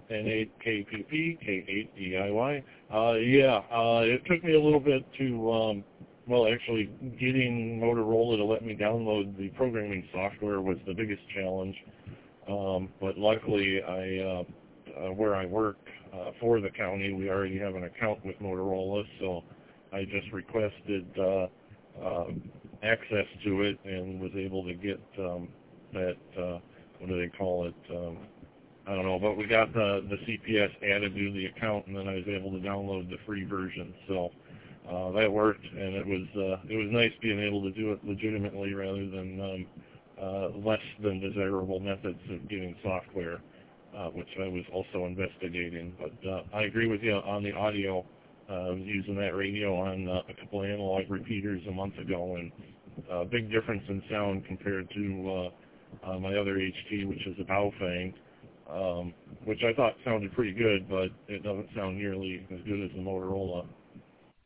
N8KPP, K8DIY. It took me a little bit to, actually getting Motorola to let me download the programming software was the biggest challenge. But luckily, where I work for the county, we already have an account with Motorola, so I just requested access to it and was able to get that, what do they call it? I don't know, but we got the CPS added to the account, and then I was able to download the free version. So that worked, and it was nice being able to do it legitimately rather than less than desirable methods of getting software, which I was also investigating. But I agree with you on the audio. I was using that radio on a couple of analog repeaters a month ago, and big difference in sound compared to my other HT, which is a Baofeng, which I thought sounded pretty good, but it doesn't sound nearly as good as the Motorola